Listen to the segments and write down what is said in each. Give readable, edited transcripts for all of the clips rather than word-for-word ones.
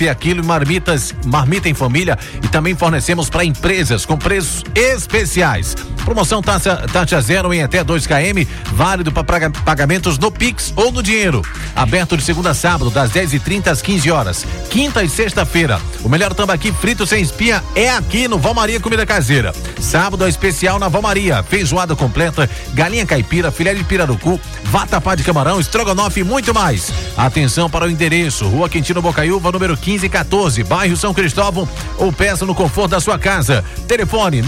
quilo, marmita em família e também fornecemos para empresas com preços especiais. Promoção taxa zero em até 2 km, válido para pagamentos no Pix ou no dinheiro. Aberto de segunda a sábado, das 10h30 às 15 horas. Quinta e sexta-feira, o melhor tambaqui frito sem espinha é aqui no Vó Maria Comida Caseira. Sábado é especial na Vó Maria, feijoada completa, galinha caipira, filé de pirarucu, vatapá de camarão, estrogonofe e muito mais. Atenção para o endereço: Rua Quintino Bocaiúva, número 1514, bairro São Cristóvão, ou peça no conforto da sua casa. Telefone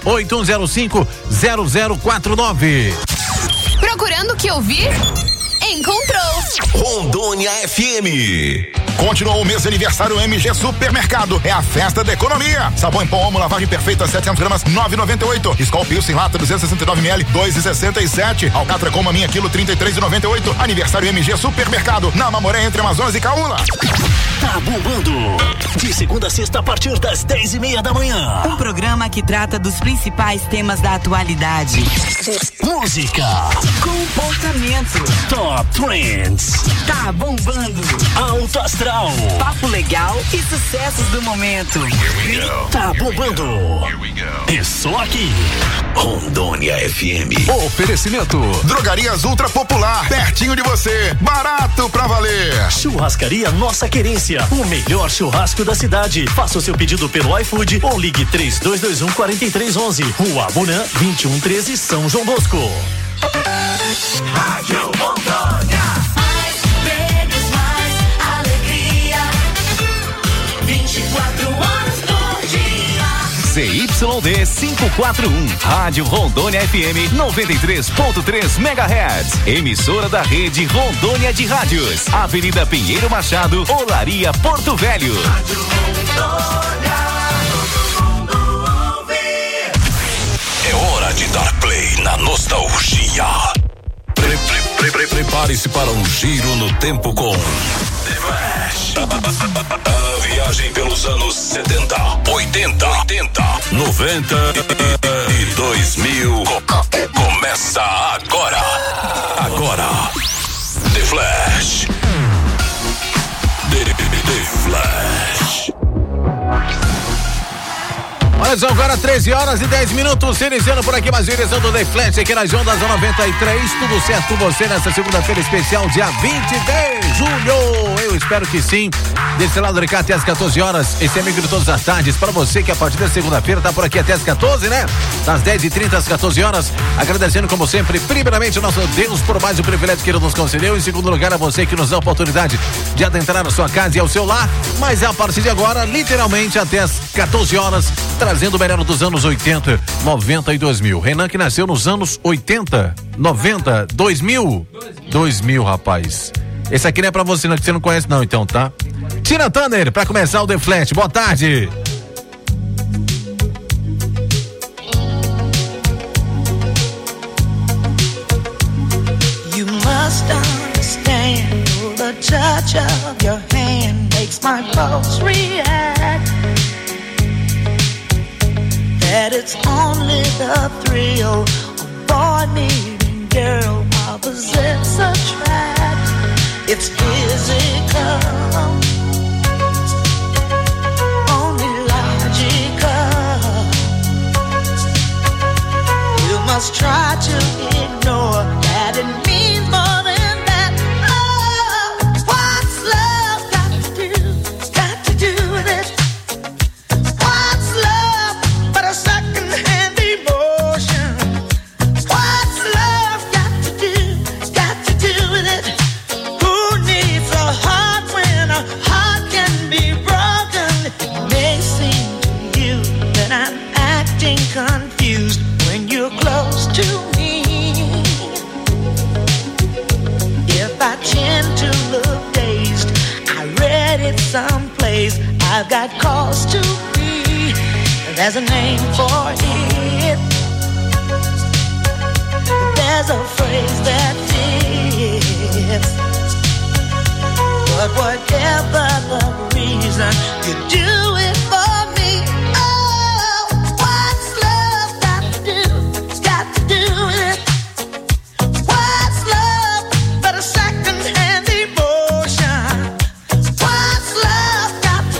981050049. Procurando o que ouvir? Encontrou Rondônia FM. Continuou o mês de aniversário MG Supermercado. É a festa da economia. Sabão em pó Omo, lavagem perfeita, 700 gramas, 9,98. Skol Pilsen lata, 269 ml, 2,67. Alcatra com maminha, quilo, 33,98. Aniversário MG Supermercado, na Mamoré, entre Amazonas e Caúna. Tá bombando. De segunda a sexta, a partir das 10:30 da manhã. Um programa que trata dos principais temas da atualidade. Música. Comportamento. Top Trends. Tá bombando. Alto Astral. Papo legal e sucessos do momento. Tá bombando. É só aqui. Rondônia FM. Oferecimento: Drogarias Ultra Popular, pertinho de você, barato pra valer. Churrascaria Nossa Querência, o melhor churrasco da cidade. Faça o seu pedido pelo iFood ou ligue 3221-4311. Rua Abunã, 2113, São João Bosco. Rádio Rondônia. Mais prêmios, mais alegria. 24 horas por dia. ZYD 541, Rádio Rondônia FM 93.3 MHz. Emissora da rede Rondônia de Rádios. Avenida Pinheiro Machado, Olaria, Porto Velho. Rádio Rondônia, todo mundo ouve. É hora de dar play na nostalgia. Prepare-se para um giro no tempo com The Flash. A viagem pelos anos 70, 80, 90 e 2000 começa agora. The Flash. The Flash. Olha só, agora 13h10, iniciando por aqui mais uma edição do The Flash aqui nas ondas da 93. Tudo certo com você nessa segunda-feira especial, dia 20 de julho. Eu espero que sim. Desse lado, Ricardo, até às 14 horas. Esse amigo de todas as tardes, para você que a partir da segunda-feira tá por aqui até às 14, né? Das 10h30 às 14 horas. Agradecendo, como sempre, primeiramente, o nosso Deus por mais o privilégio que ele nos concedeu. Em segundo lugar, a você que nos dá a oportunidade de adentrar na sua casa e ao seu lar. Mas a partir de agora, literalmente até às 14 horas, trazendo o melhor dos anos 80, 90 e 2000. Renan, que nasceu nos anos 80, 90, 2000. 2000, rapaz. Esse aqui não é pra você, não, que você não conhece não, então, tá? Tina Turner, pra começar o The Flash. Boa tarde. You must understand, the touch of your hand makes my pulse react. That it's only the thrill of boy meeting girl, opposites attract. It's physical, only logical. You must try to ignore that it means more than that. Oh, what's love got to do? Got to do with it. What's love but a second-hand emotion? What's love got to do with it? Who needs a heart when a heart can be broken? It may seem to you that I'm acting confused when you're close to me. If I tend to look dazed, I read it someplace. I've got cause to be. There's a name for it. There's a phrase that fits. But whatever the reason, you do it for me. Oh, what's love got to do? Got to do with it. What's love but a second-hand emotion? What's love got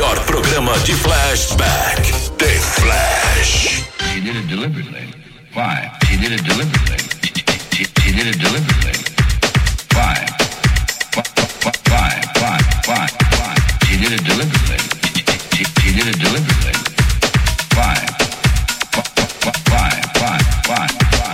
melhor programa de flashback. The Flash. She did it deliberately. Why? She did it deliberately. She did it deliberately. Why? Why? She did it deliberately. She did it deliberately. Why? Why?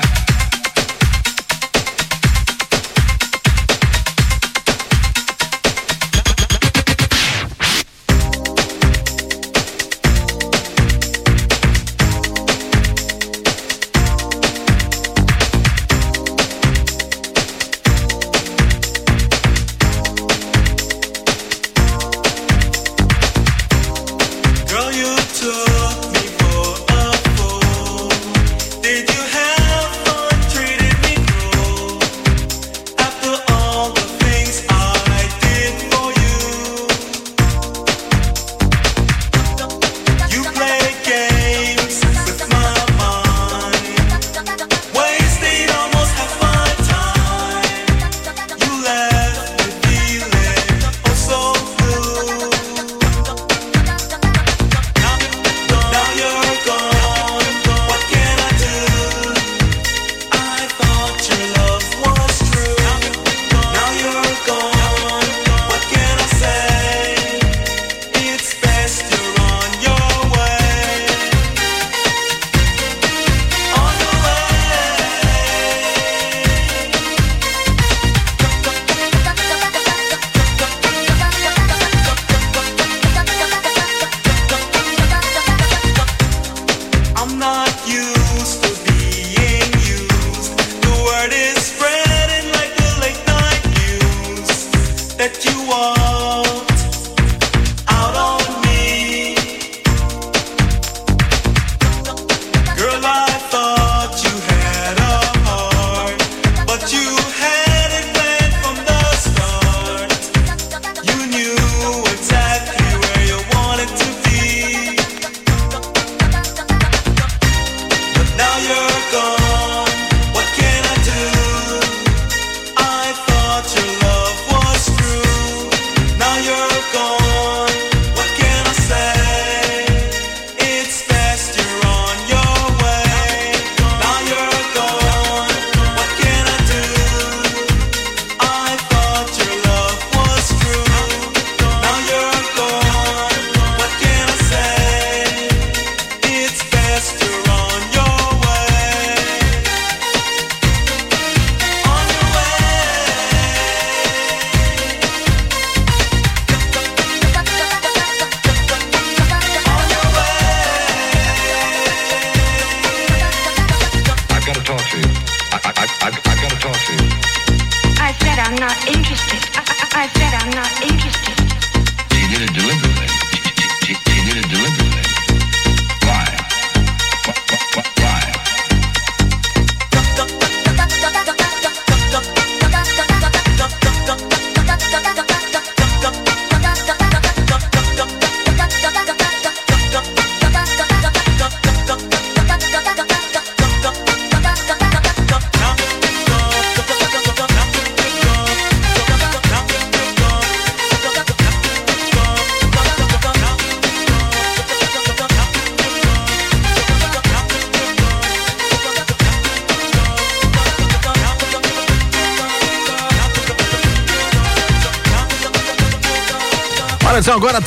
São agora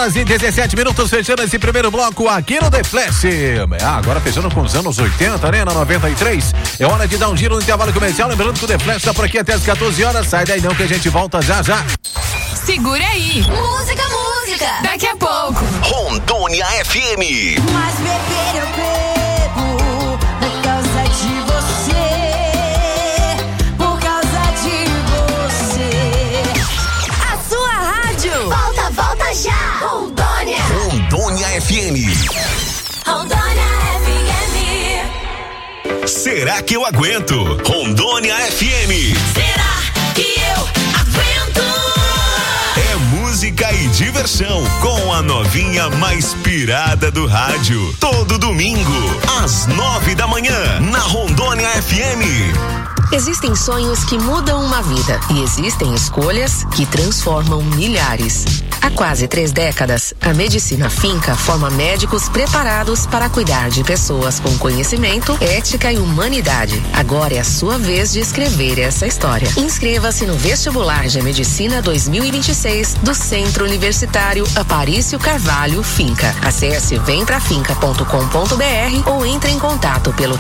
13h17, fechando esse primeiro bloco aqui no The Flash. Agora fechando com os anos 80, né? Na 93. É hora de dar um giro no intervalo comercial. Lembrando que o The Flash tá por aqui até as 14 horas. Sai daí não que a gente volta já já. Segura aí. Música. Daqui a pouco. Rondônia FM. Mas beber eu bebo por causa de você. Por causa de você. A sua rádio. Volta já. Rondônia FM. Rondônia FM. Será que eu aguento? Rondônia FM. Será que eu aguento? É música e diversão com a novinha mais pirada do rádio. Todo domingo, às 9 da manhã, na Rondônia FM. Existem sonhos que mudam uma vida e existem escolhas que transformam milhares. Há quase 3 décadas, a Medicina Finca forma médicos preparados para cuidar de pessoas com conhecimento, ética e humanidade. Agora é a sua vez de escrever essa história. Inscreva-se no vestibular de Medicina 2026 do Centro Universitário Aparício Carvalho Finca. Acesse vemprafinca.com.br ou entre em contato pelo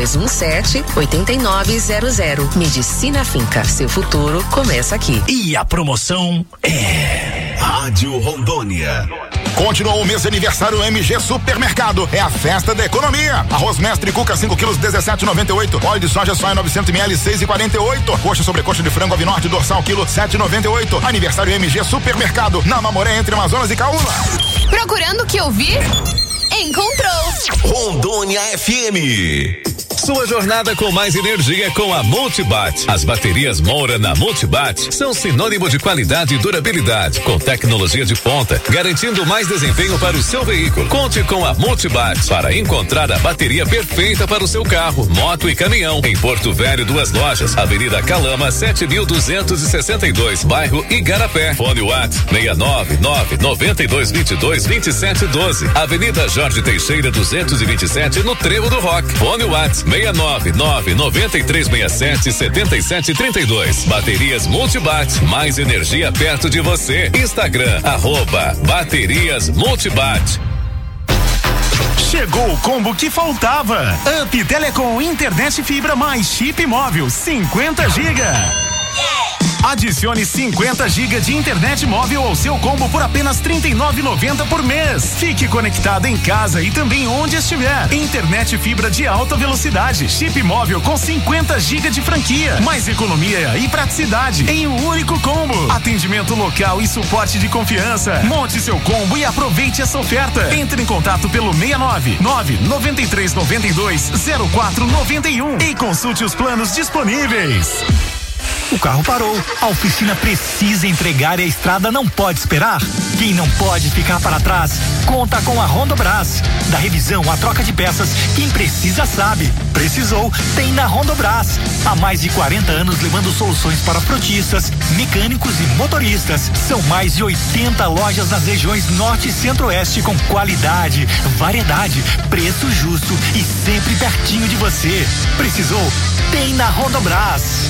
3217-8900. Medicina Finca, seu futuro começa aqui. E a promoção é Rádio Rondônia. Continuou o mês de aniversário MG Supermercado. É a festa da economia. Arroz Mestre Cuca 5 quilos 17,98. Óleo de soja soia 900 ml 6,48. Coxa sobre coxa de frango Avinorte dorsal quilo 7,98. Aniversário MG Supermercado na Mamoré entre Amazonas e Caúna. Procurando o que ouvir? Encontrou. Rondônia FM. Sua jornada com mais energia com a Multibat. As baterias Moura na Multibat são sinônimo de qualidade e durabilidade, com tecnologia de ponta, garantindo mais desempenho para o seu veículo. Conte com a Multibat para encontrar a bateria perfeita para o seu carro, moto e caminhão. Em Porto Velho, 2 lojas, Avenida Calama, 7262, bairro Igarapé. Fone WhatsApp 699-9222-2712. Avenida Jorge Teixeira, 227, no Trevo do Rock. Fone WhatsApp 699-9367-7732. Baterias Multibat, mais energia perto de você. Instagram, @Baterias Multibat. Chegou o combo que faltava. Up Telecom Internet Fibra mais chip móvel 50 GB. Adicione 50 GB de internet móvel ao seu combo por apenas R$ 39,90 por mês. Fique conectado em casa e também onde estiver. Internet fibra de alta velocidade, chip móvel com 50 GB de franquia, mais economia e praticidade em um único combo. Atendimento local e suporte de confiança. Monte seu combo e aproveite essa oferta. Entre em contato pelo 699-9392-0491 e consulte os planos disponíveis. O carro parou, a oficina precisa entregar e a estrada não pode esperar. Quem não pode ficar para trás, conta com a Rondobras. Da revisão à troca de peças, quem precisa sabe. Precisou, tem na Rondobras. Há mais de 40 anos levando soluções para frotistas, mecânicos e motoristas. São mais de 80 lojas nas regiões Norte e Centro-Oeste com qualidade, variedade, preço justo e sempre pertinho de você. Precisou, tem na Rondobras.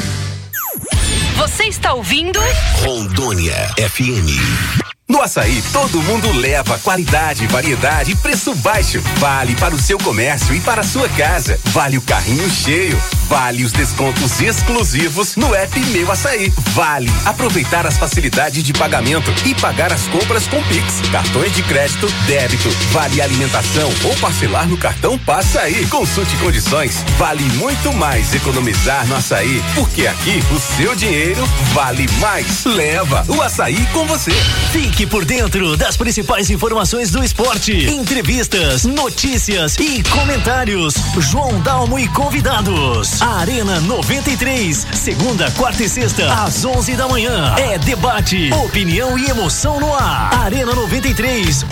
Você está ouvindo? Rondônia FM. No Açaí, todo mundo leva qualidade, variedade e preço baixo. Vale para o seu comércio e para a sua casa. Vale o carrinho cheio. Vale os descontos exclusivos no app Meu Açaí. Vale aproveitar as facilidades de pagamento e pagar as compras com Pix, cartões de crédito, débito. Vale alimentação ou parcelar no cartão Passaí. Consulte condições. Vale muito mais economizar no Açaí, porque aqui o seu dinheiro vale mais. Leva o Açaí com você. Fique por dentro das principais informações do esporte, entrevistas, notícias e comentários. João Dalmo e convidados. Arena 93, segunda, quarta e sexta, às 11 da manhã. É debate, opinião e emoção no ar. Arena 93.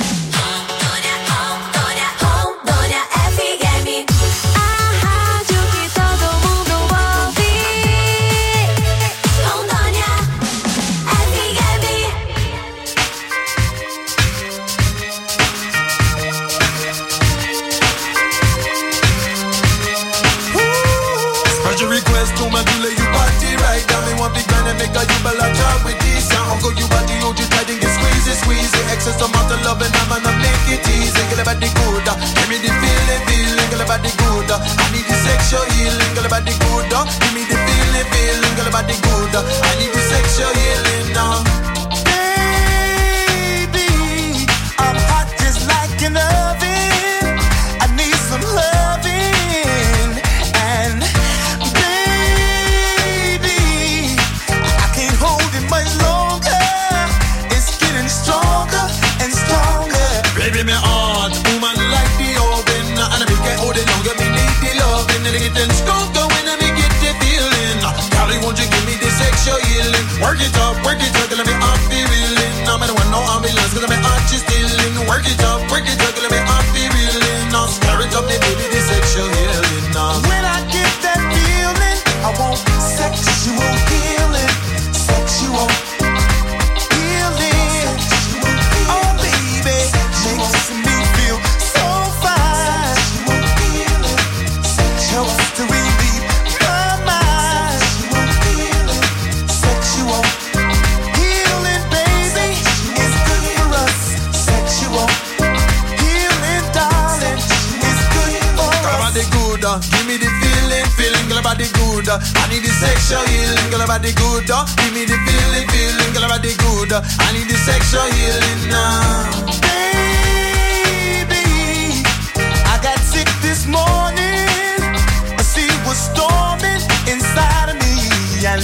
Access to amount of love and I'm gonna make it easy. Get about the good, give me the feeling, get about the good. I need the sexual healing, get about the good. Give me the feeling, get about the good. I need the sexual healing now. Baby, I'm hot just like an oven. I need some loving, and baby, I can't hold it much longer. It's getting stronger and stronger. Baby, me heart, woman like the oven, and I can't hold it longer. Me need the loving, and it getting stronger when I get the feeling. Golly, won't you give me the sexual healing? Work it up, let me off the reeling. I'm the one, no ambulance, cause I'm heart just stealing. Work it up, let me off the reeling. Now stir it up, the baby, the sexual healing. Now when I get that feeling, I need the sexual healing, girl, about the good. Give me the feeling, girl, about the good. I need the sexual healing now. Baby, I got sick this morning. A sea was storming inside of me, and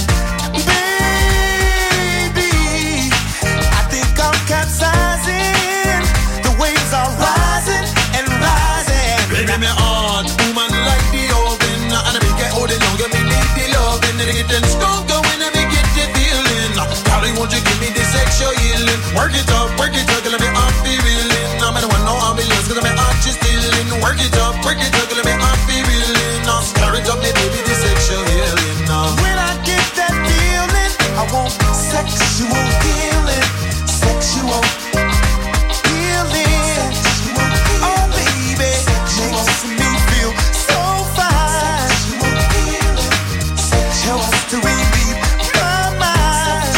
baby, I think I'm capsizing. The waves are rising and rising. Baby, me heart, woman like the oven, and I make it hold it longer. Me need the love, and then getting stronger when I get the feeling. Darling, won't you give me the sexual healing? Work it up, girl, let me off the feeling. I'm the one, no ambulance, cause I'm heart just stealing. Work it up, girl, let me off the feeling. Now stir it up, me baby, the sexual healing. Now when I get that feeling, I want sexual healing, sexual healing. Oh baby, makes me feel so fine. Helps to relieve my mind.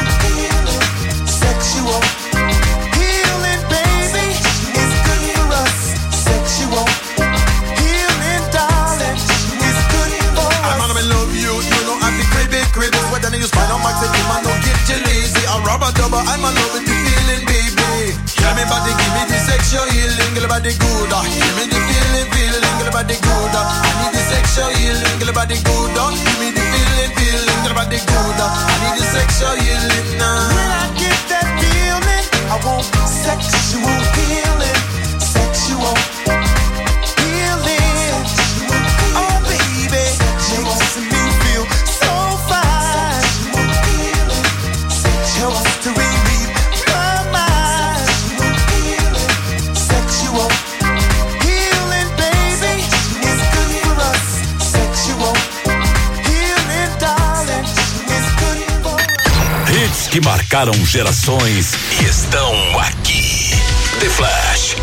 Sexual healing, baby, is good for us. Sexual healing, darling, is good for us. I'm gonna love you, you know I'm the crazy. Whether you spine on my team, I don't get you lazy. A rubber double, I'm in love with the feeling, baby. Give me body, give me the sexual healing, girl, about the good. Give me the feeling, girl, about the good. I need the sexual healing, girl, about the good. Give me the feeling, girl, about the good. I need the sexual healing now. When I get that feeling, I want sexual healing, sexual healing. Oh baby, makes me feel so fine. Helps to relieve my mind. Sexual healing, baby, is good for us. Sexual healing, darling, is good for us. Hits que marcaram gerações e estão aqui. The Flash.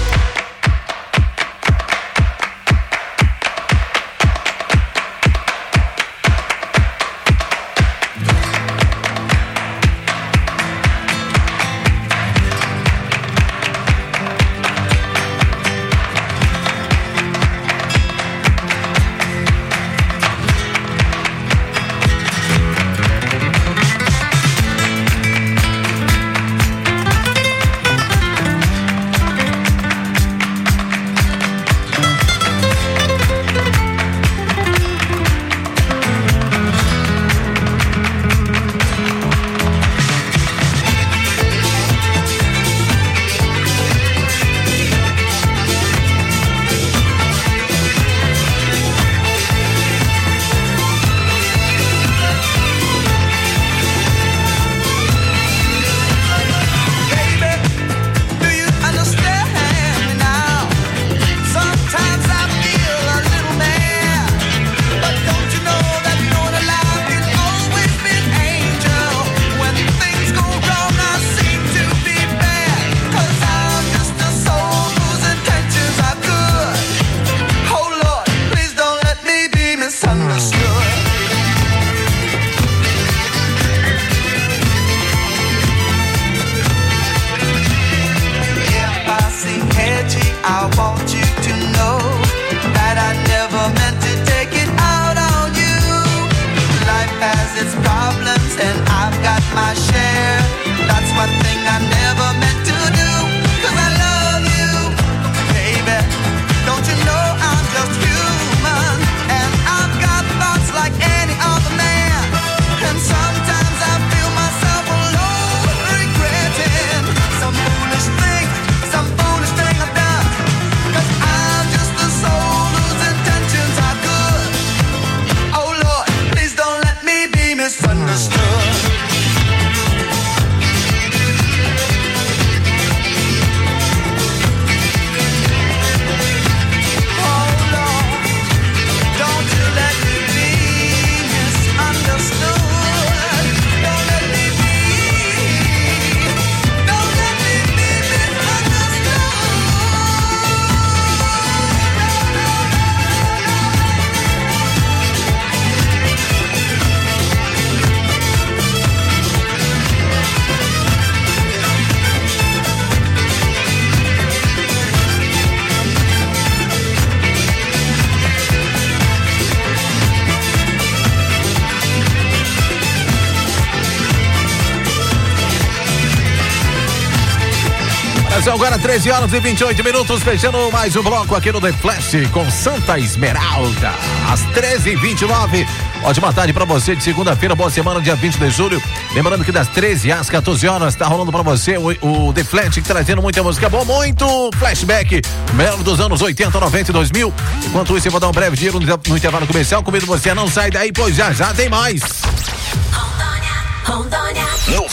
São agora 13 horas e 28 minutos, fechando mais um bloco aqui no The Flash com Santa Esmeralda. Às 13h29. Ótima tarde pra você de segunda-feira, boa semana, dia 20 de julho. Lembrando que das 13 às 14 horas tá rolando pra você o The Flash, trazendo muita música boa, muito flashback, melhor dos anos 80, 90 e 2000. Enquanto isso, eu vou dar um breve giro no intervalo comercial. Convido você a não sair daí, pois já tem mais. Rondônia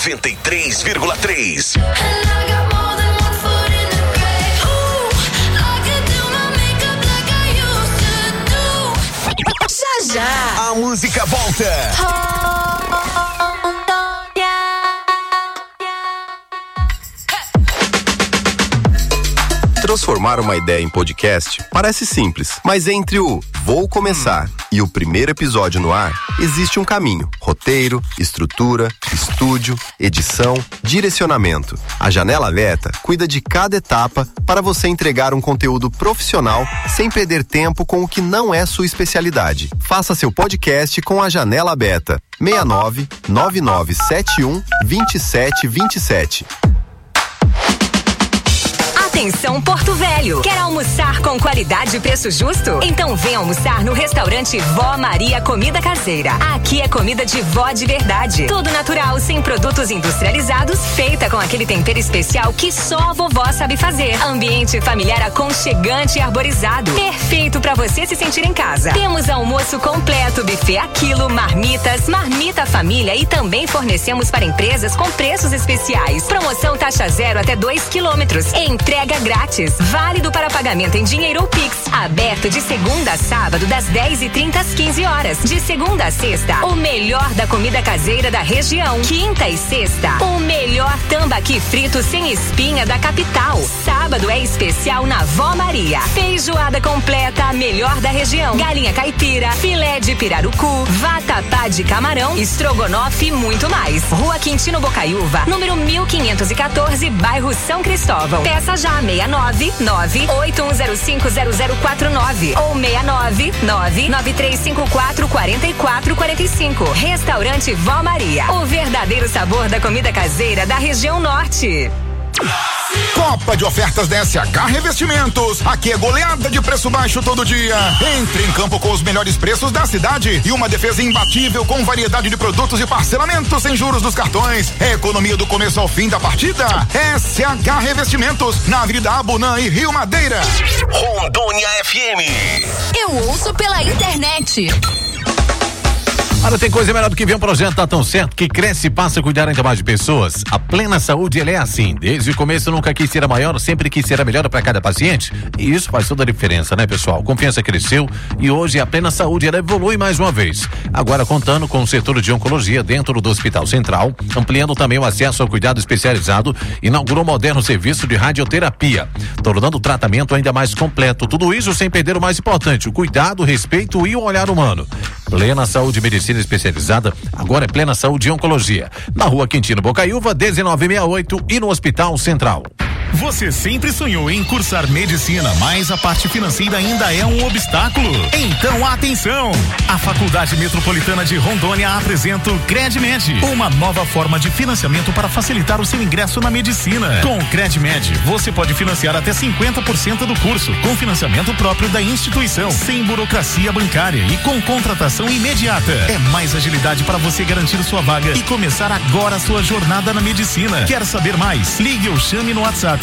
93,3. Já. A música volta. Transformar uma ideia em podcast parece simples, mas entre o vou começar e o primeiro episódio no ar, existe um caminho. Roteiro, estrutura, estúdio, edição, direcionamento. A Janela Beta cuida de cada etapa para você entregar um conteúdo profissional sem perder tempo com o que não é sua especialidade. Faça seu podcast com a Janela Beta. 69-9971-2727. Atenção Porto Velho, quer almoçar com qualidade e preço justo? Então vem almoçar no restaurante Vó Maria Comida Caseira. Aqui é comida de vó de verdade, tudo natural, sem produtos industrializados, feita com aquele tempero especial que só a vovó sabe fazer. Ambiente familiar aconchegante e arborizado, perfeito pra você se sentir em casa. Temos almoço completo, buffet a quilo, marmitas, marmita família e também fornecemos para empresas com preços especiais. Promoção taxa zero até 2 quilômetros. Entrega grátis, válido para pagamento em dinheiro ou Pix. Aberto de segunda a sábado, das 10h30 às 15 horas. De segunda a sexta, o melhor da comida caseira da região. Quinta e sexta, o melhor tambaqui frito sem espinha da capital. Sábado é especial na Vó Maria. Feijoada completa, a melhor da região. Galinha caipira, filé de pirarucu, vatapá de camarão, estrogonofe e muito mais. Rua Quintino Bocaiúva, número 1514, bairro São Cristóvão. Peça já 699-8105-0049 ou 699-9354-4445. Restaurante Vó Maria, o verdadeiro sabor da comida caseira da região norte. Copa de ofertas da SH Revestimentos. Aqui é goleada de preço baixo todo dia. Entre em campo com os melhores preços da cidade e uma defesa imbatível com variedade de produtos e parcelamento sem juros dos cartões. É economia do começo ao fim da partida. SH Revestimentos, na Avenida Abunã e Rio Madeira. Rondônia FM. Eu ouço pela internet. Olha, tem coisa melhor do que ver um projeto tá tão certo que cresce e passa a cuidar ainda mais de pessoas. A Plena Saúde, ela é assim. Desde o começo nunca quis ser a maior, sempre quis ser a melhor para cada paciente. E isso faz toda a diferença, né, pessoal? Confiança cresceu e hoje a Plena Saúde, ela evolui mais uma vez. Agora contando com o setor de oncologia dentro do Hospital Central, ampliando também o acesso ao cuidado especializado, inaugurou um moderno serviço de radioterapia, tornando o tratamento ainda mais completo. Tudo isso sem perder o mais importante, o cuidado, o respeito e o olhar humano. Plena Saúde Medicina Especializada, agora é Plena Saúde e Oncologia. Na Rua Quintino Bocaiúva, 1968 e no Hospital Central. Você sempre sonhou em cursar medicina, mas a parte financeira ainda é um obstáculo? Então atenção! A Faculdade Metropolitana de Rondônia apresenta o CredMed, uma nova forma de financiamento para facilitar o seu ingresso na medicina. Com o CredMed, você pode financiar até 50% do curso, com financiamento próprio da instituição, sem burocracia bancária e com contratação imediata. É mais agilidade para você garantir sua vaga e começar agora a sua jornada na medicina. Quer saber mais? Ligue ou chame no WhatsApp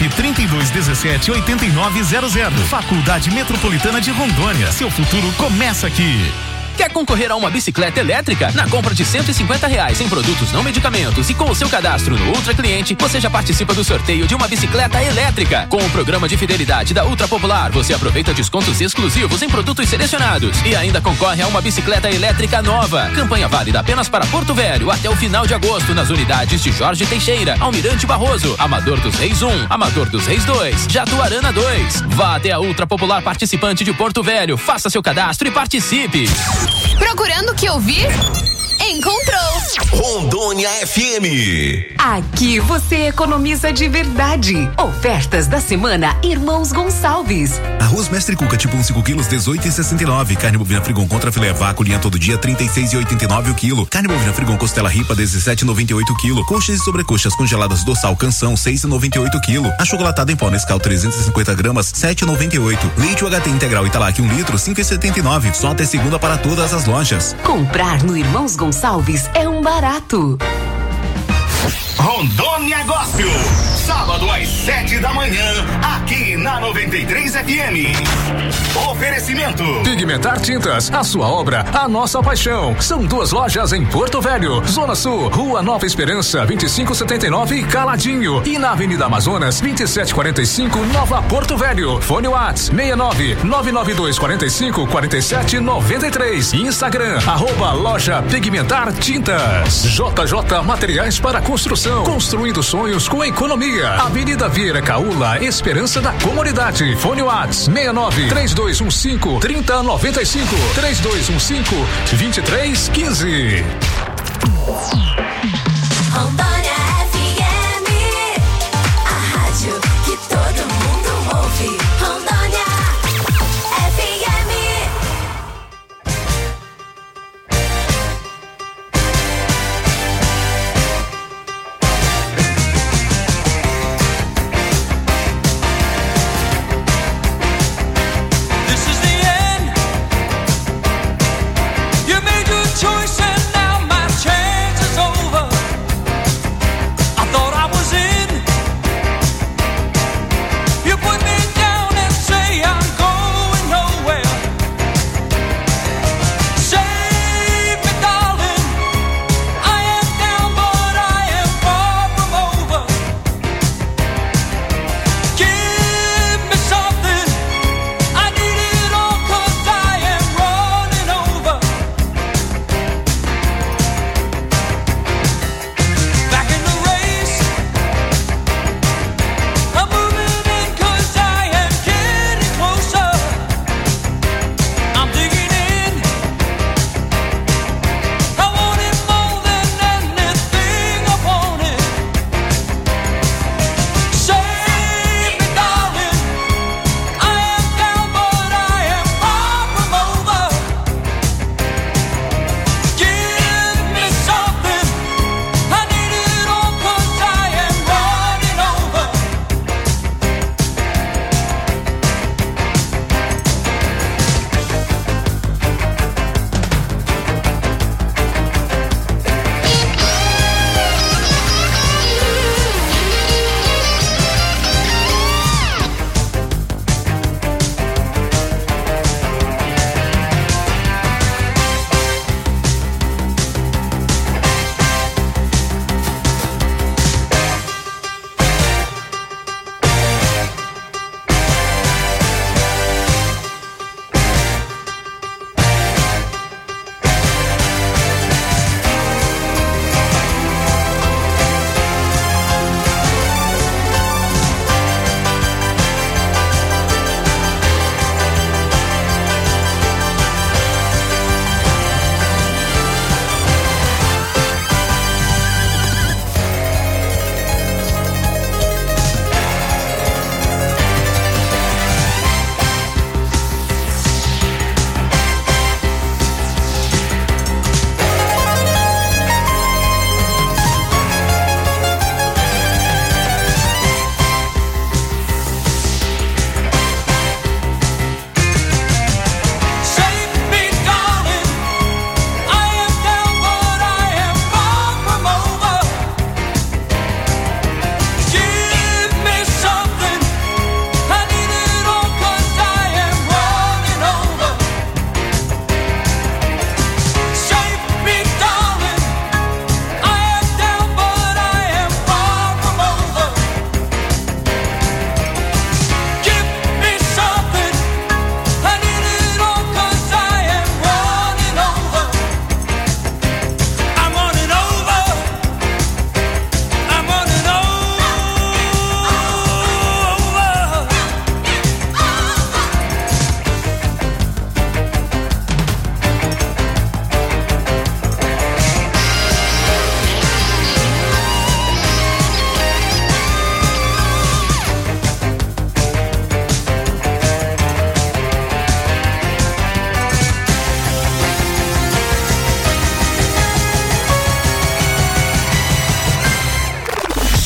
3217-8900. Faculdade Metropolitana de Rondônia. Seu futuro começa aqui. Quer concorrer a uma bicicleta elétrica? Na compra de R$150 em produtos não medicamentos e com o seu cadastro no Ultra Cliente, você já participa do sorteio de uma bicicleta elétrica. Com o programa de fidelidade da Ultra Popular, você aproveita descontos exclusivos em produtos selecionados e ainda concorre a uma bicicleta elétrica nova. Campanha válida apenas para Porto Velho até o final de agosto nas unidades de Jorge Teixeira, Almirante Barroso, Amador dos Reis 1, Amador dos Reis 2, Jatuarana 2. Vá até a Ultra Popular participante de Porto Velho, faça seu cadastro e participe. Procurando o que ouvir? encontrou. Rondônia FM. Aqui você economiza de verdade. Ofertas da semana Irmãos Gonçalves. Arroz Mestre Cuca tipo 5 quilos, 18,69. Carne bovina Frigon contra filé vácuo linha todo dia, 36,89 o quilo. Carne bovina Frigon costela ripa, 17,98 o quilo. Coxas e sobrecoxas congeladas dorsal Canção, 6,98 o quilo. Achocolatado em pó Nescau 350 gramas, 7,98. Leite UHT integral Italac 1 litro, 5,79. Só até segunda para todas as lojas. Comprar no Irmãos Gonçalves é um barato. Rondônia Gospel, sábado às 7 da manhã, aqui na 93 FM. Oferecimento Pigmentar Tintas, a sua obra, a nossa paixão. São 2 lojas em Porto Velho, Zona Sul, Rua Nova Esperança, 2579 Caladinho, e na Avenida Amazonas, 2745 Nova Porto Velho. Fone Whats 69-99245-4793. Instagram @loja Pigmentar Tintas. JJ Materiais para Construção, construindo sonhos com economia. Avenida Vieira Caula, Esperança da Comunidade. Fone Whats 69-3215-3095, 3215-2315. Rondônia FM, a rádio que todo mundo ouve. Rondônia FM. Choice and now my chance is over.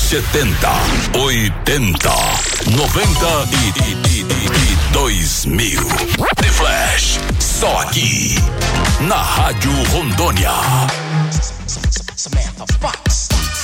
70, 80, 90 e 2000. The Flash, só aqui, na Rádio Rondônia. Samantha Fox.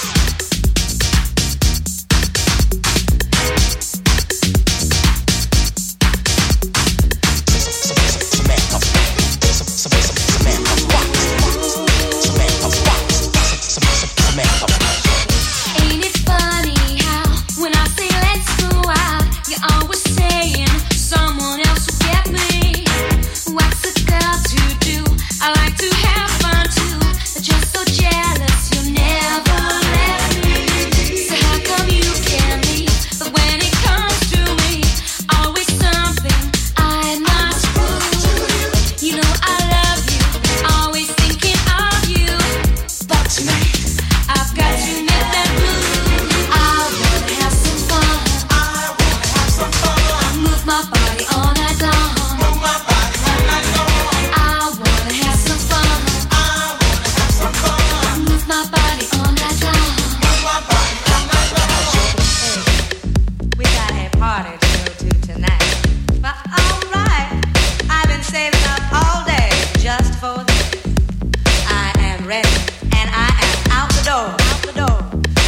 Ain't it funny how when I say let's go out, you're always saying someone else will get me? What's a girl to do? I like to have fun too, but you're so jealous, you'll never let me. So how come you can leave? But when it comes to me, always something I must prove. You know I love you, always thinking of you, but tonight I've got to make that move. I wanna have some fun. I wanna have some fun. Move my body all night long. Move my body all night long. I wanna have some fun. I wanna have some fun. Move my body all night long. Move my body all night long. We got a party to go to tonight. But alright, I've been saving up all day just for this. I am ready and I am out the door. Out the door.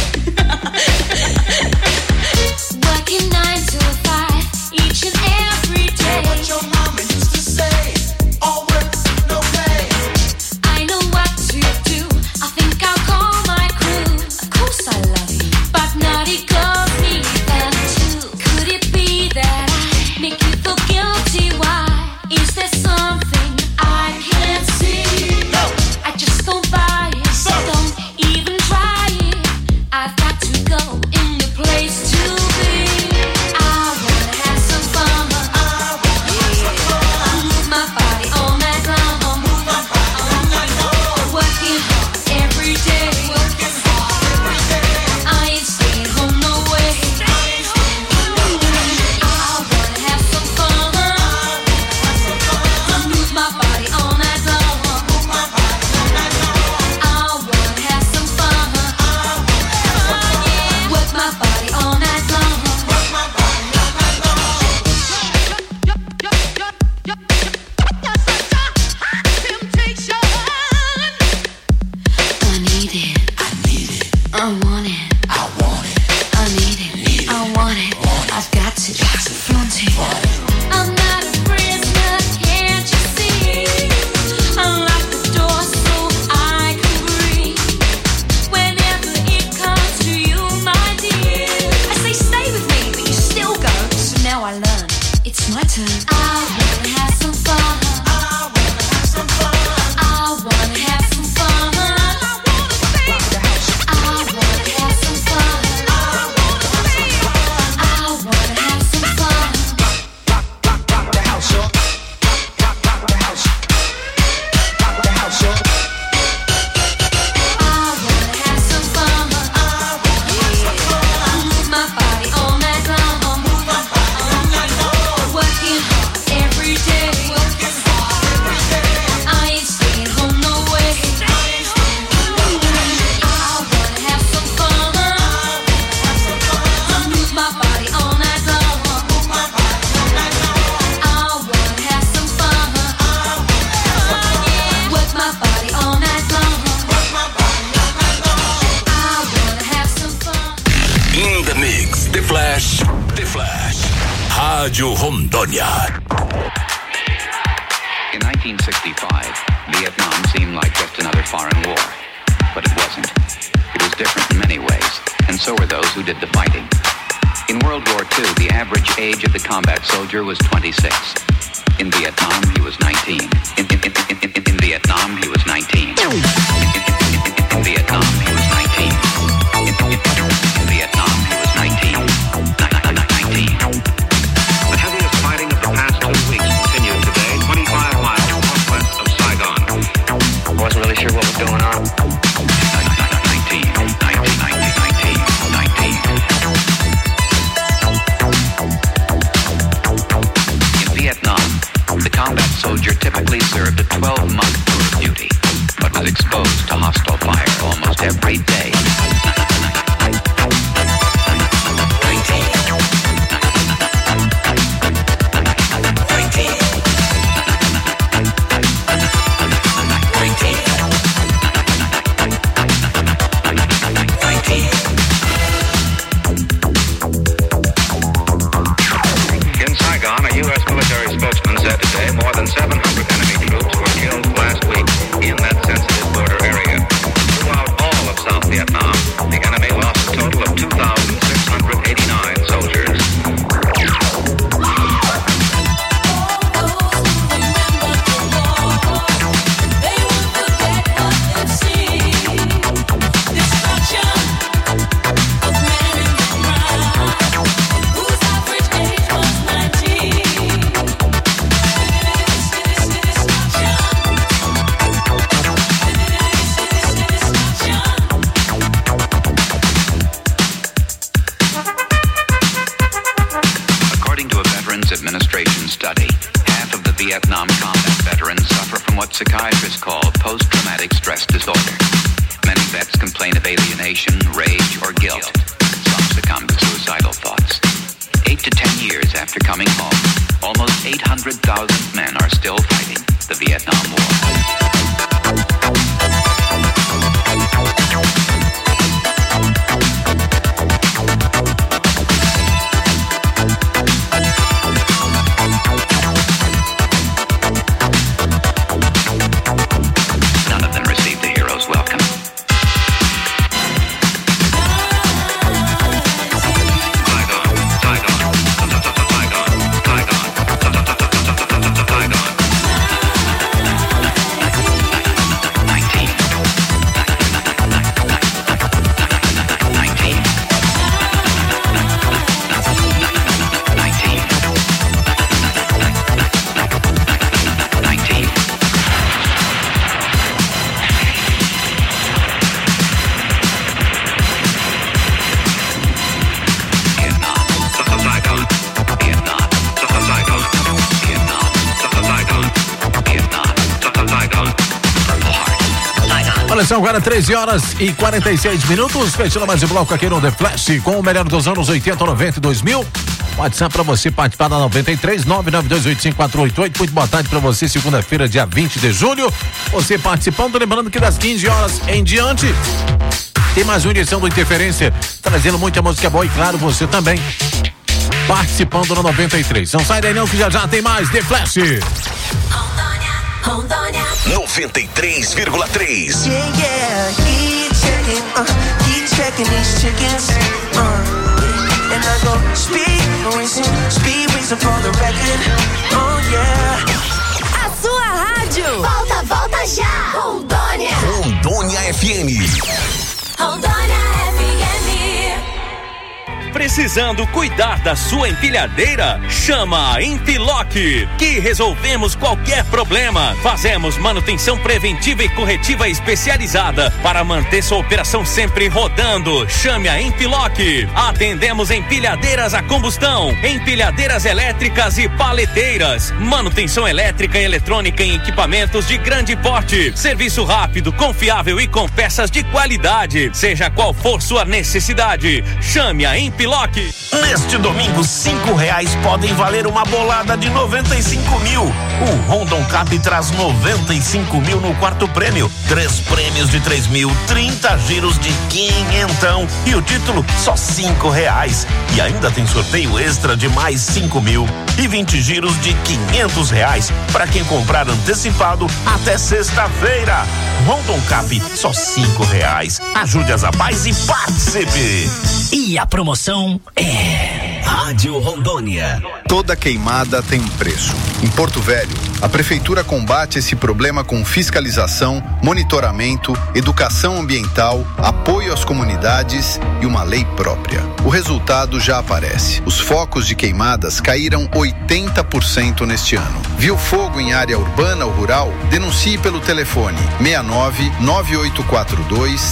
Working 9 to 5 each and every day. What your mama used to say, all work, no play. I know what to do. I think I'll call my crew. Of course I love you, but naughty girls need that too. Could it be that I make you feel guilty? Why? Is there something I can't see? No. I just don't buy it. So don't even try it. I've got to go in the place to be. I wanna have some fun. I wanna have some fun. Move my body all night long. Move my body all night long. Working hard every day. Working hard every day. I ain't staying home no way. I ain't staying home no way. I wanna have some fun. I wanna have some fun. Move my body all night long. Move my body all night long. I wanna have some fun. Work my body all night long. Work my body all night long. I need it. I need it. I want it. I want it. I need it. I want it. I've got to flaunt it. I'm not a prisoner, can't you see? Unlock the door so I can breathe. Whenever it comes to you, my dear, I say stay with me, but you still go. So now I learn, it's my turn. I wanna have some fun. I wanna have some fun. I wanna have some fun. I wanna sing. I wanna have some fun. I wanna sing. I wanna have some fun. Rock the house, y'all. Rock the house. Rock the house, y'all. I wanna have some fun. I wanna have some fun. Move my body all night long. Move my body all night long. Working hard every day. Working hard every day. I ain't staying home no way. I ain't staying home no way. I wanna have some fun. I wanna have some fun. Move my body all night long. Move my body all night long. I wanna have some fun. Work my body all night long. Work my body all night long. I wanna have some fun. In the mix, The Flash, The Flash, Rádio Rondônia. In 1965, Vietnam seemed like just another foreign war. But it wasn't. It was different in many ways, and so were those who did the fighting. In World War II, the average age of the combat soldier was 26. In Vietnam, he was 19. In Vietnam, he was 19. In Vietnam, he was 19. In Vietnam, he was 19. 19. The heaviest fighting of the past 2 weeks continued today, 25 miles northwest of Saigon. I wasn't really sure what was going on. 19. In Vietnam, the combat soldier typically served a 12-month tour of duty, but was exposed to hostile fire almost every day. Vietnam combat veterans suffer from what psychiatrists call post-traumatic stress disorder. Many vets complain of alienation, rage, or guilt. Some succumb to suicidal thoughts. 8 to 10 years after coming home, almost 800,000 men are still fighting the Vietnam War. São agora 13 horas e 46 minutos, fechando mais um bloco aqui no The Flash, com o melhor dos anos 80, 90 e 2000. WhatsApp para você participar da 93 992854888. Muito boa tarde para você, segunda-feira, dia 20 de julho. Você participando, lembrando que das 15 horas em diante tem mais uma edição do Interferência, trazendo muita música boa e claro, você também participando no 93. Não sai daí não que já tem mais The Flash. Rondônia 93,3. Yeah, keep checking these chickens. And I go speed reason for the record. Oh yeah. A sua rádio. Volta já. Rondônia. Rondônia FM. Rondônia FM. Precisando cuidar da sua empilhadeira? Chama a Empiloc, que resolvemos qualquer problema. Fazemos manutenção preventiva e corretiva especializada para manter sua operação sempre rodando. Chame a Empiloc. Atendemos empilhadeiras a combustão, empilhadeiras elétricas e paleteiras, manutenção elétrica e eletrônica em equipamentos de grande porte. Serviço rápido, confiável e com peças de qualidade. Seja qual for sua necessidade, chame a Empiloc. Neste domingo, R$5 podem valer uma bolada de 95 mil. O Rondon Cap traz 95 mil no quarto prêmio, 3 prêmios de 3 mil, 30 giros de quinhentão e o título só R$5. E ainda tem sorteio extra de mais 5 mil e 20 giros de R$500 para quem comprar antecipado até sexta-feira. Rondon Cap, só R$5. Ajude as rapazes e participe. E a promoção é Rádio Rondônia. Toda queimada tem um preço. Em Porto Velho, a prefeitura combate esse problema com fiscalização, monitoramento, educação ambiental, apoio às comunidades e uma lei própria. O resultado já aparece. Os focos de queimadas caíram 80% neste ano. Viu fogo em área urbana ou rural? Denuncie pelo telefone 69 9842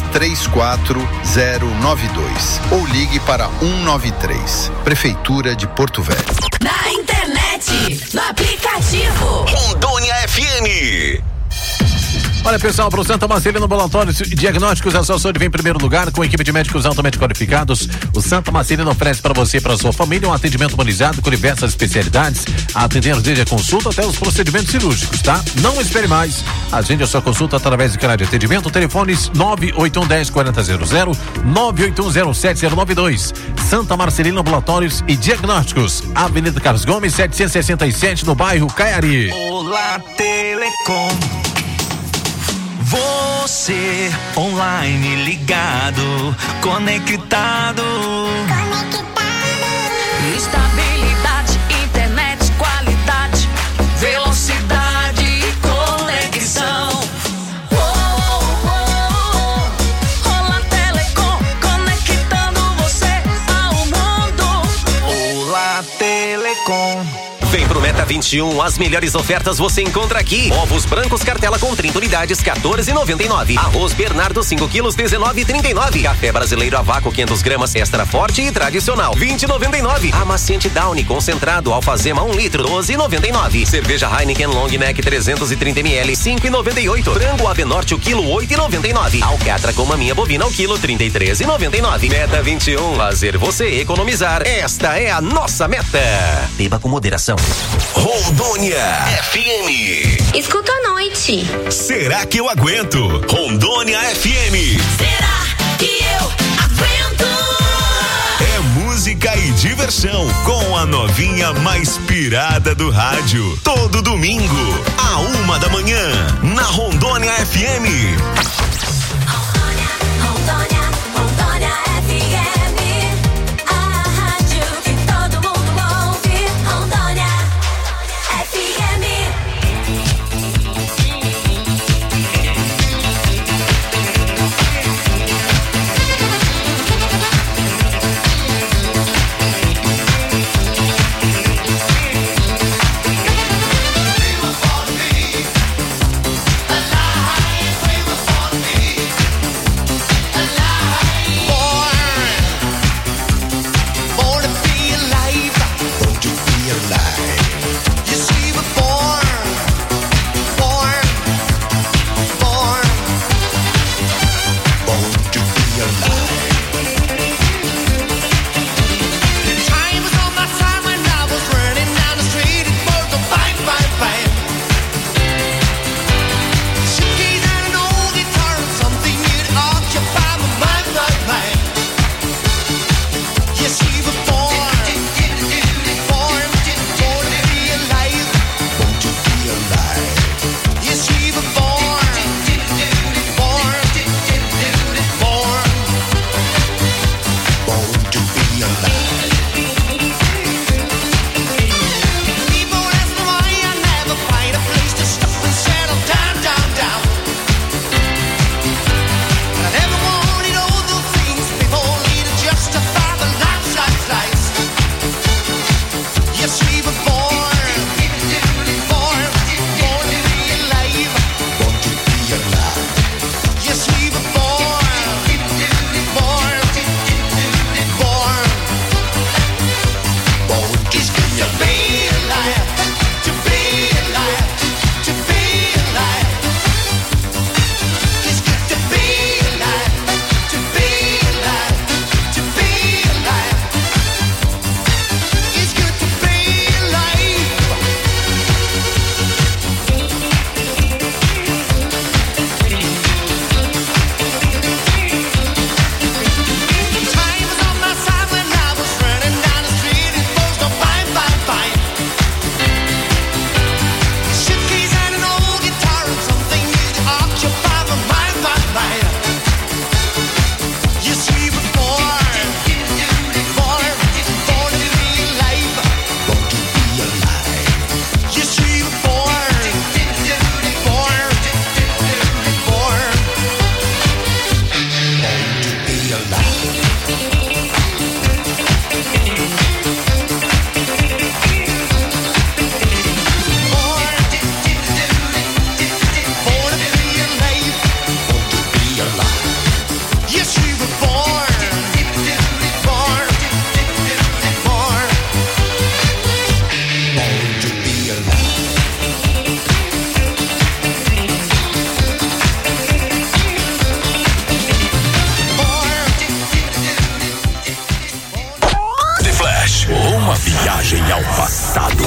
34092 ou ligue para 193. Prefeitura de Porto Velho. Na internet, no aplicativo Rondônia FM. Olha, pessoal, para o Santa Marcelino Ambulatórios e Diagnósticos, a sua saúde vem em primeiro lugar com a equipe de médicos altamente qualificados. O Santa Marcelino oferece para você e para sua família um atendimento humanizado com diversas especialidades, atendendo desde a consulta até os procedimentos cirúrgicos, tá? Não espere mais. Agende a sua consulta através do canal de atendimento, telefones 981104000, 981070092. Santa Marcelino Ambulatórios e Diagnósticos, Avenida Carlos Gomes, 767, no bairro Caiari. Olá, Telecom. Você online ligado, conectado. Estabilidade, internet, qualidade, velocidade e conexão. Olá, Telecom, conectando você ao mundo. Olá, Telecom. Vem Vem pro Meta 21, as melhores ofertas você encontra aqui. Ovos brancos cartela com 30 unidades, 14,99. Arroz Bernardo 5 quilos, 19,39. Café brasileiro a vácuo 500 gramas, extra forte e tradicional, 20,99. Amaciante Downy concentrado Alfazema 1 litro, 12,99. Cerveja Heineken Long Neck 330 ml, 5,98. Frango Avenorte o quilo, 8,99. Alcatra com maminha bovina ao quilo, 33,99. Meta 21, fazer você economizar. Esta é a nossa meta. Beba com moderação. Rondônia FM. Escuta à noite. Será que eu aguento? Rondônia FM. Será que eu aguento? É música e diversão com a novinha mais pirada do rádio. Todo domingo, à 1 da manhã, na Rondônia FM. Rondônia FM, a rádio que todo mundo ouve. Rondônia FM. Viagem ao passado.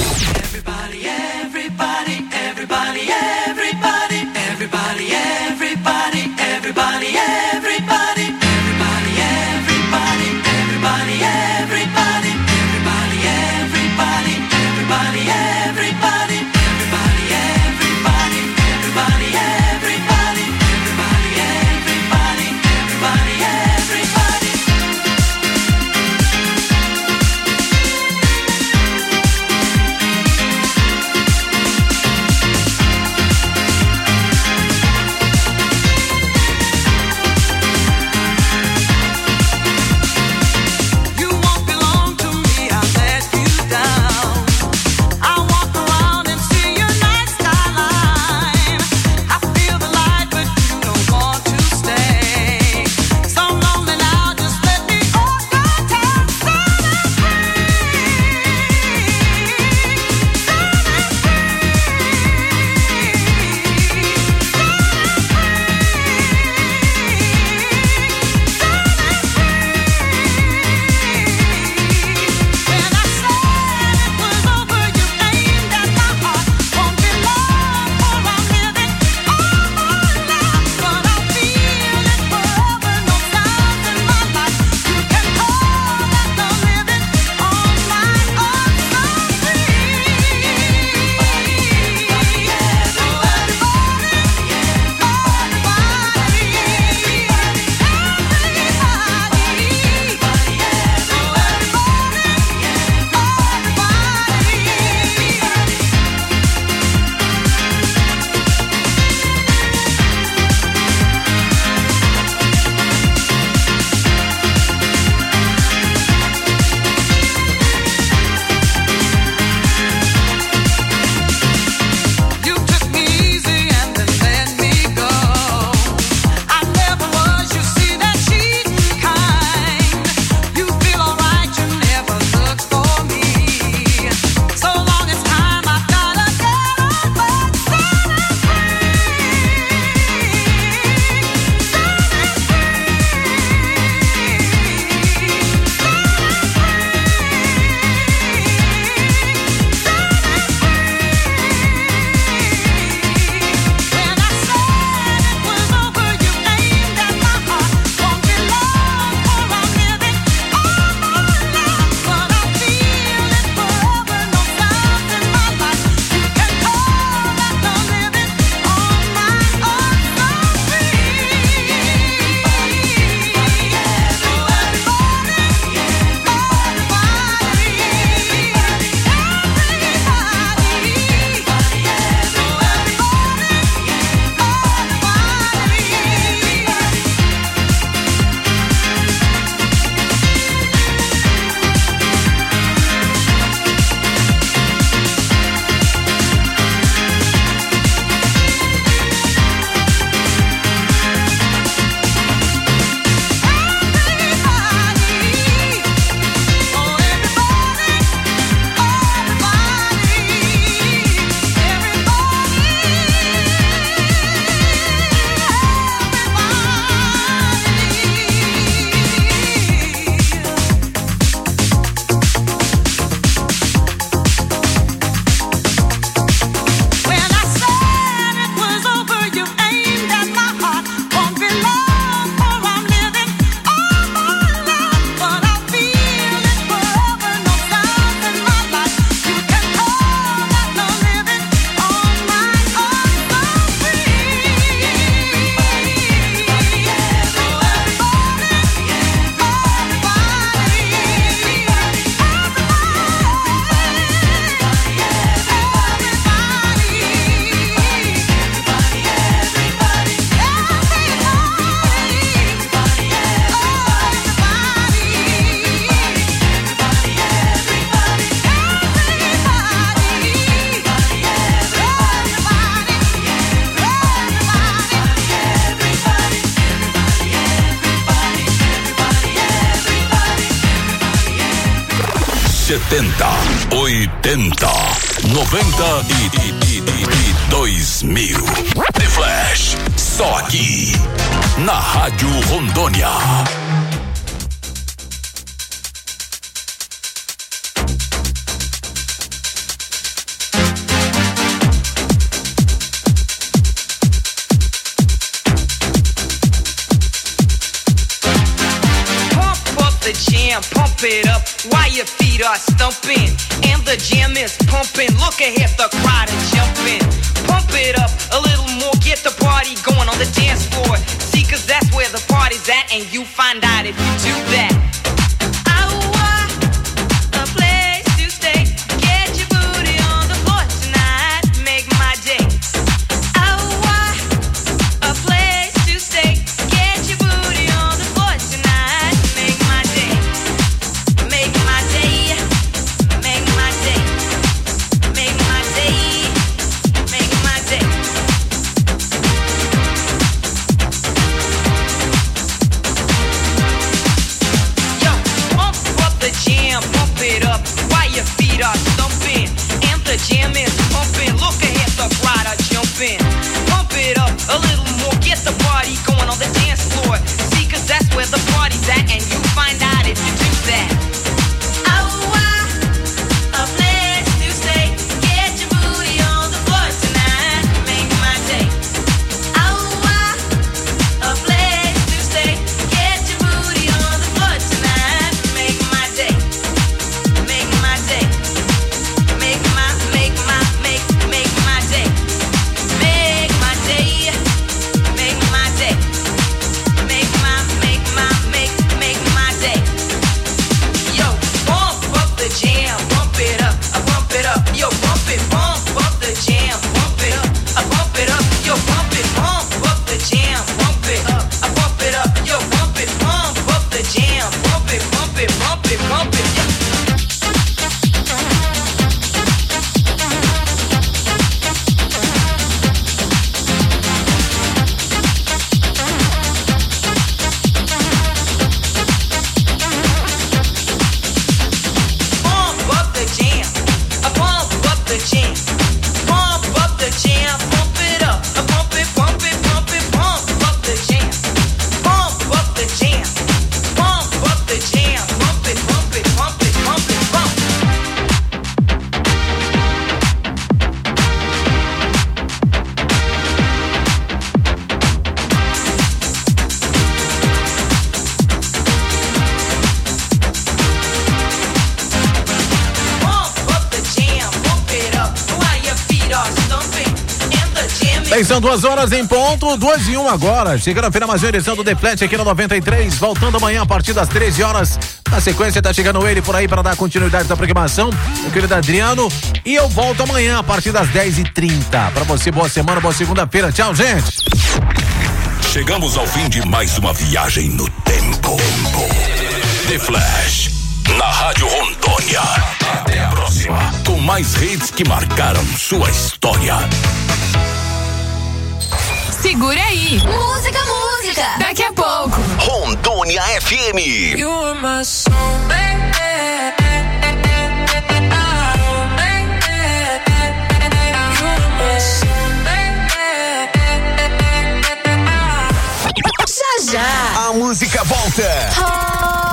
70, 80, 90 e 2000. The Flash, só aqui, na Rádio Rondônia. Pump it up while your feet are stumping and the jam is pumping. Look ahead, the crowd is jumping. Pump it up a little more, get the party going on the dance floor. See, 'cause that's where the party's at, and you find out if you do that. I want a place to stay. Get your booty on the floor tonight, make my day. I want a place to stay. Get your booty on the floor tonight, make my day. Make my day, make my day, make my day, make my day. Yo, pump up the jam, pump it up while your feet are stumping and the jam is pumping. Look ahead, the crowd are jumping. Pump it up a little more, get the party going on the dance floor. See, 'cause that's where the party's at, and you find out if you do that. I want a place to stay. Get your booty on the floor tonight, make my day. I want a place to stay. Get your booty on the floor tonight, make my day. Make my day. Make my day. Make my day. Make my day. Make my day. Make my day. Yo, pump up the jam, pump it up, pump it up. Yo, pump it, pump up the jam, pump it up, pump it up. Yo, pump it, pump up the jam, pump it up, pump it up. Yo, pump it, pump up the jam, pump it, pump it, pump it, pump it. Yeah. Pump up the jam, pump up the jam, pump up the jam, pump it up, pump it, pump it, pump it, pump up the jam, pump up the jam, pump up the jam, pump it, pump it, pump it, pump it, pump. Pump up the jam, pump it up while your feet are stumping and the jam is. Bem, são 2 horas em ponto, 2 e 1 agora. Segunda-feira, mais uma edição do The Flash aqui no 93. Voltando amanhã a partir das 13 horas. Na sequência, tá chegando ele por aí para dar continuidade da programação, meu querido Adriano. E eu volto amanhã a partir das 10h30. Pra você, boa semana, boa segunda-feira. Tchau, gente. Chegamos ao fim de mais uma viagem no tempo. The Flash, na Rádio Rondônia. Até a próxima, com mais hits que marcaram sua história. Segura aí. Música. Daqui a pouco. Rondônia FM. You were my soulmate. Já. A música volta.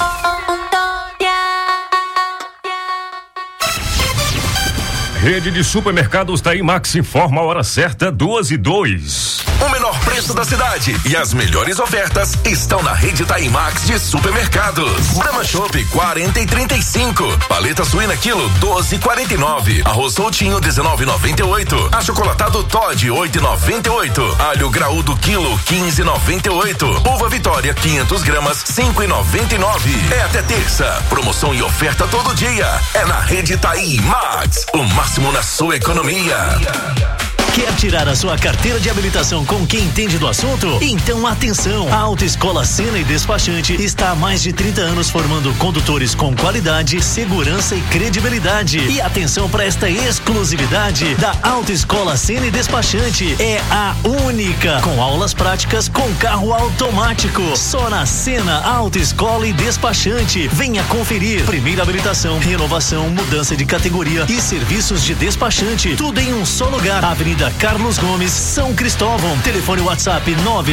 Rede de supermercados da Imax informa a hora certa, 2:02. O menor preço da cidade e as melhores ofertas estão na rede Taimax de supermercados. Brahma Chopp 40,35. Paleta suína quilo 12,49. Arroz soltinho 19,98. Achocolatado Toddy 8,98. Alho graúdo quilo 15,98. Uva Vitória 500 gramas 5,99. É até terça. Promoção e oferta todo dia. É na rede Taimax. O máximo na sua economia. Quer tirar a sua carteira de habilitação com quem entende do assunto? Então atenção! A Autoescola Sena e Despachante está há mais de 30 anos formando condutores com qualidade, segurança e credibilidade. E atenção para esta exclusividade da Autoescola Sena e Despachante. É a única com aulas práticas com carro automático. Só na Sena Autoescola e Despachante. Venha conferir. Primeira habilitação, renovação, mudança de categoria e serviços de despachante. Tudo em um só lugar. Avenida Carlos Gomes, São Cristóvão. Telefone WhatsApp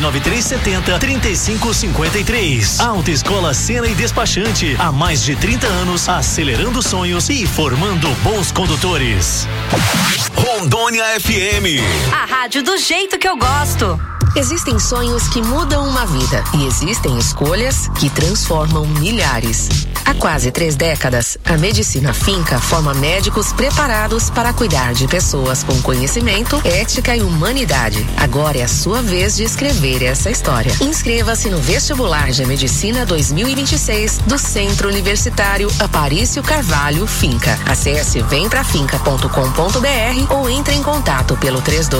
99370-3553. Autoescola Sena e Despachante. Há mais de 30 anos, acelerando sonhos e formando bons condutores. Rondônia FM. A rádio do jeito que eu gosto. Existem sonhos que mudam uma vida e existem escolhas que transformam milhares. Há quase 3 décadas, a Medicina Finca forma médicos preparados para cuidar de pessoas com conhecimento, ética e humanidade. Agora é a sua vez de escrever essa história. Inscreva-se no vestibular de Medicina 2026 do Centro Universitário Aparício Carvalho Finca. Acesse vemprafinca.com.br ou entre em contato pelo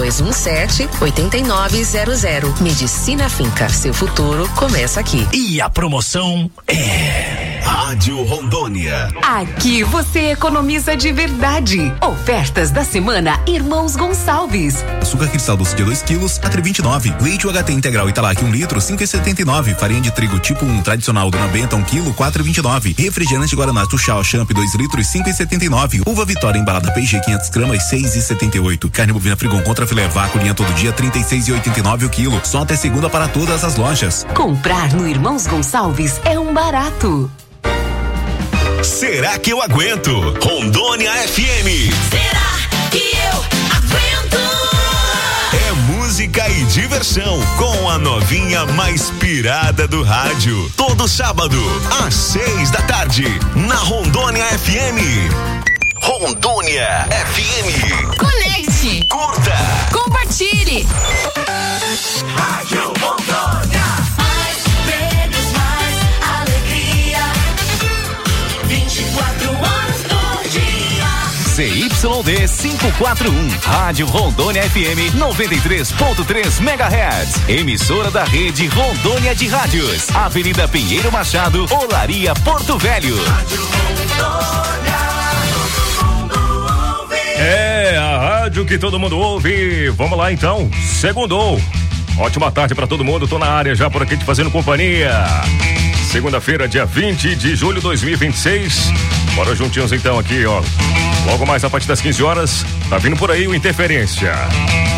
3217-8900. Medicina Finca, seu futuro começa aqui. E a promoção é Rádio Rondônia. Aqui você economiza de verdade. Ofertas da semana Irmãos Gonçalves. Açúcar cristal doce de 2 quilos a 3,29. Leite UHT integral Italac 1 litro 5,79. Farinha de trigo tipo 1 tradicional Dona Benta 1 quilo 4,29. Refrigerante Guaraná Tuxal Champ 2 litros 5,79. Uva Vitória embalada P&G 500 gramas 6,78. Carne bovina Frigon contra filé vácuo linha todo dia 36,89 o quilo. Só até segunda para todas as lojas. Comprar no Irmãos Gonçalves é um barato. Será que eu aguento? Rondônia FM. Será que eu aguento? É música e diversão com a novinha mais pirada do rádio. Todo sábado, às 6 da tarde, na Rondônia FM. Rondônia FM. Conecte. Curta. Compartilhe. Rádio Rondônia. Mais prêmios, mais alegria. 24 horas por dia. CYD 541, Rádio Rondônia FM 93.3 MHz. Emissora da rede Rondônia de Rádios. Avenida Pinheiro Machado, Olaria, Porto Velho. Rádio Rondônia. É a rádio que todo mundo ouve. Vamos lá então. Segundou. Ótima tarde pra todo mundo. Tô na área já por aqui te fazendo companhia. Segunda-feira, dia 20 de julho de 2026. Bora juntinhos então aqui, ó. Logo mais a partir das 15 horas, tá vindo por aí o Interferência.